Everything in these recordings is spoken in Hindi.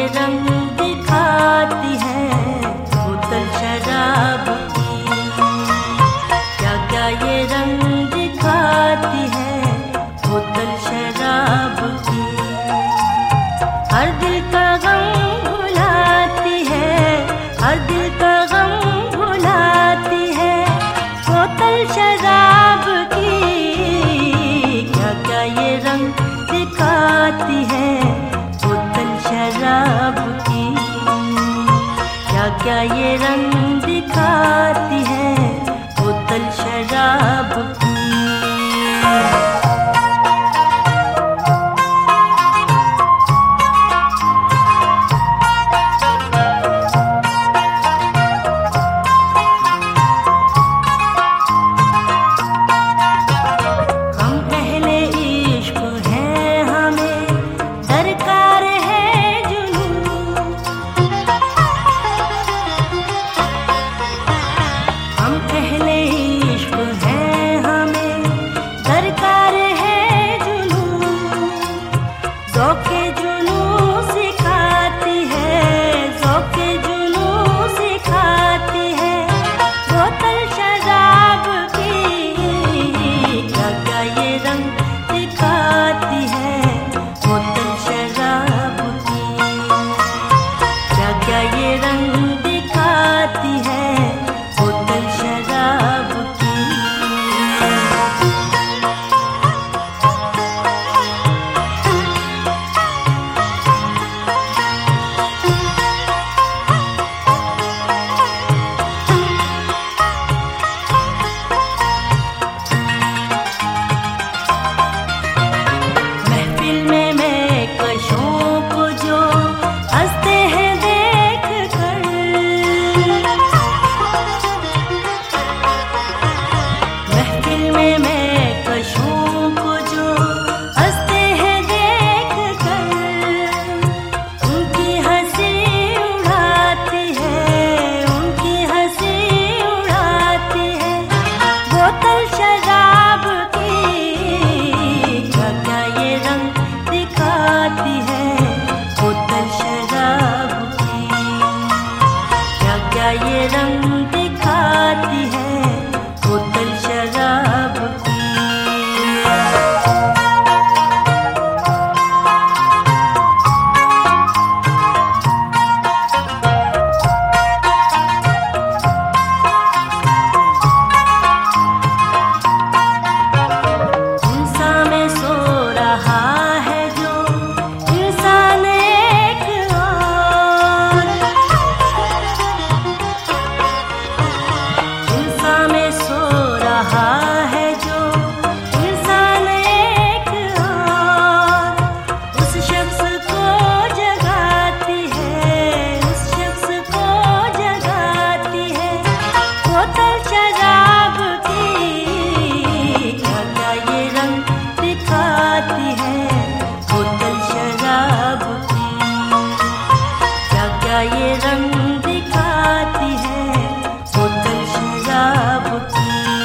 रंग दिखाती है बोतल शराब की। क्या क्या ये रंग दिखाती है बोतल शराब की। हर दिल का गम भुलाती है, हर दिल का गम भुलाती है बोतल शराब की। क्या क्या ये रंग दिखाती है बोतल शराब की। क्या क्या ये रंग दिखाती है बोतल शराब की। ये रंग दिखाती है बोतल शराब की। इंसान में सो रहा है जो इंसान एक और। इंसान में सो रहा है जो इंसान एक और। उस शख्स को जगाती है, उस शख्स को जगाती है बोतल शराब की। क्या क्या ये रंग दिखाती है बोतल शराब की। क्या क्या ये रंग दिखाती है बोतल शराब की।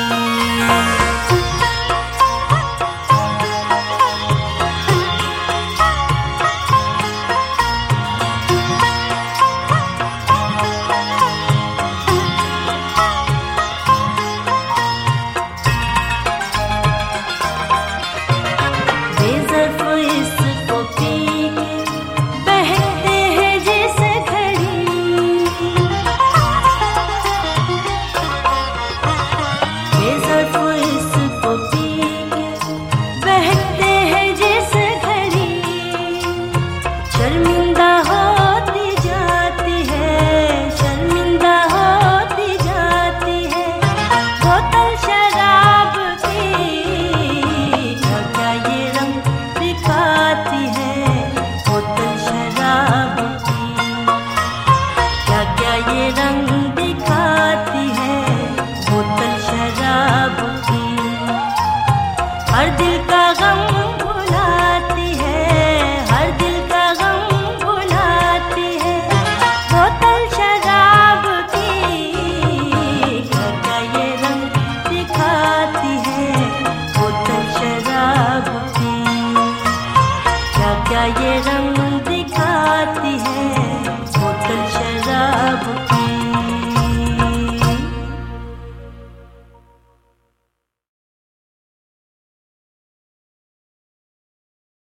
बेज़र्फ इसको पी के बहते हैं जिस घड़ी। बेज़र्फ इसको पी के बहते हैं जिस घड़ी। शर्मिंदा होती जाती है, शर्मिंदा होती जाती है बोतल शराब की। क्या क्या ये रंग दिखाती है बोतल शराब की। क्या क्या ये रंग दिखाती है बोतल शराब की।